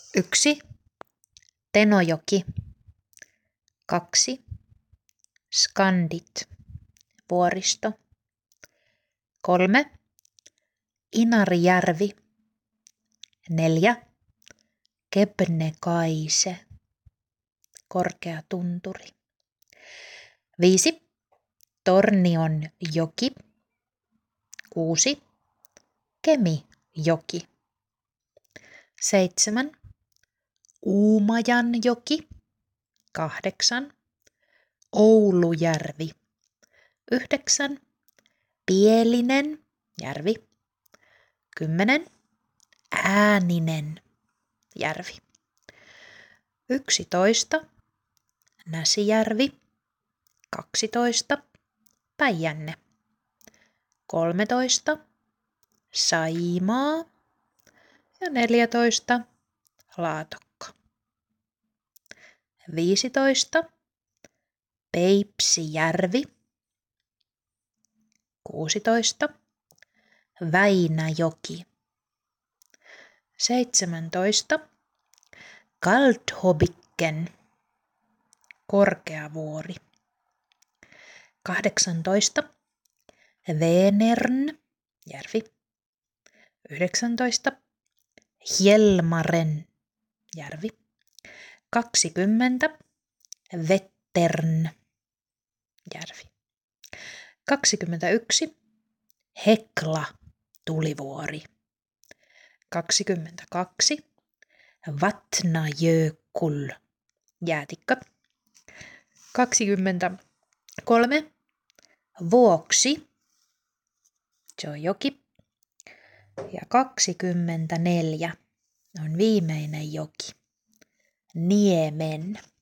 1. Tenojoki. 2. Skandit, vuoristo. 3. Inarijärvi. 4. Kebnekaise, korkea tunturi. 5. Tornionjoki. 6. Kemijoki. 7. Uumajanjoki. 8. Oulujärvi. 9. Pielinen järvi. 10. Ääninen järvi. 11. Näsijärvi. 12. Päijänne. 13. Saimaa. Ja 14. Laatokka. 15. Peipsijärvi. 16. Väinäjoki. 17. Kaldhobikken, korkeavuori. 18. Vänern järvi. 19. Hjälmaren järvi. 20. Vättern järvi. 21. Hekla tulivuori. 22. Vatnajökull jäätikkö. 23. Vuoksi, se on joki. Ja 24 on viimeinen joki, Niemen.